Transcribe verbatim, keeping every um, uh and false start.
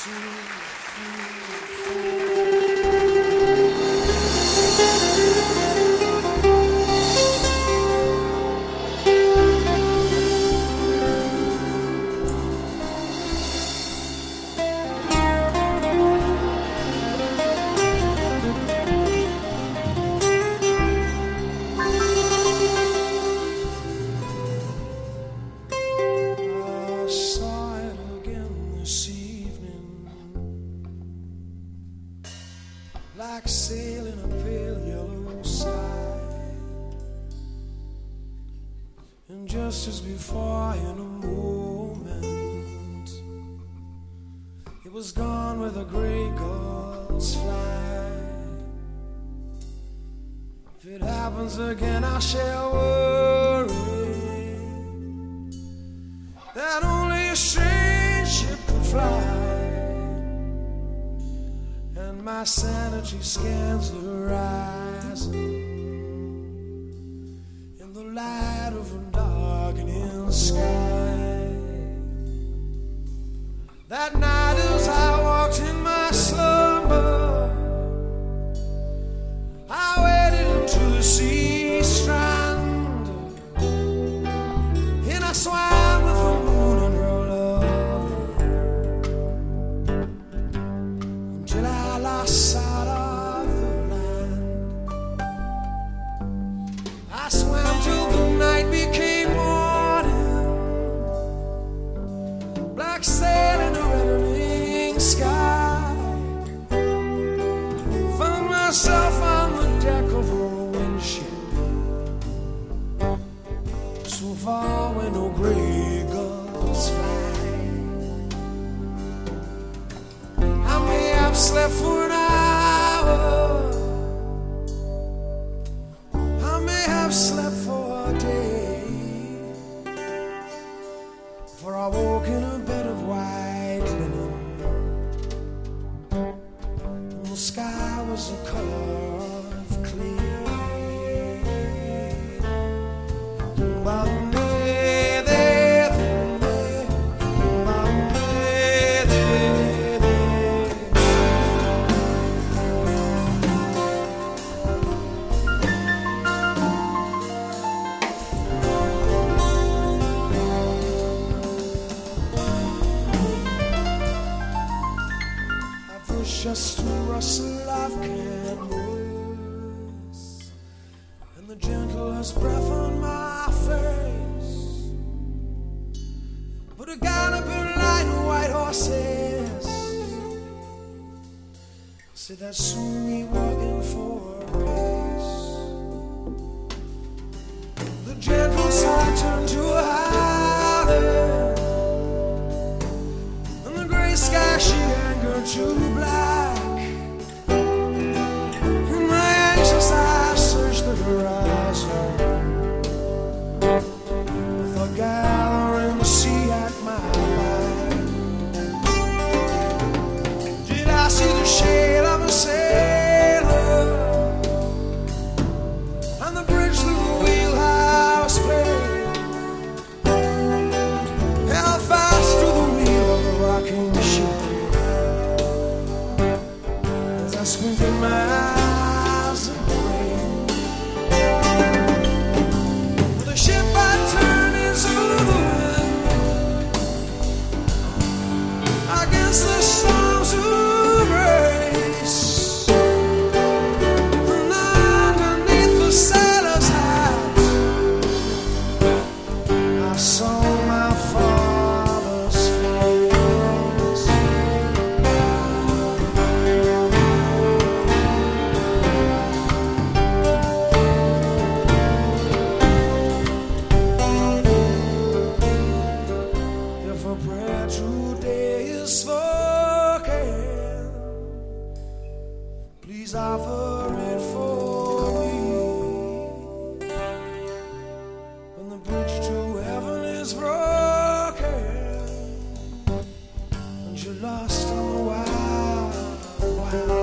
Like sailing a pale yellow sky, and just as before in a moment it was gone where the gray gulls fly. If it happens again I shall worry that only a strange ship could fly. My sanity scans the horizon in the light of a darkening sky. That night as I walked in my slumber, I waded into the sea strand, and I swam with the moon and her love until I lost sight of the land. I swam till the night became morning, black sail in a reddening sky. Found myself on the deck of a ruined ship, so far where no gray gulls fly. I may have slept for an hour, I may have slept for a day, for I woke in a bed of white linen, and the sky was the color of clay. But just a rustle of canvas and the gentlest breath on my face, but a galloping line of white horses said that soon we were in for a race. The gentle side turned to a howler, and the gray sky she angered to black. Horizon, with a gathering sea at my back, did I see the shade of a sailor on the bridge through the wheelhouse blade, held fast to the wheel of the rocking ship, as I squinted my eyes. The storms embrace, and underneath the sailor's hat I saw my father's face. If a prayer today is spoken, please offer it for me. When the bridge to heaven is broken and you're lost on the wild, wild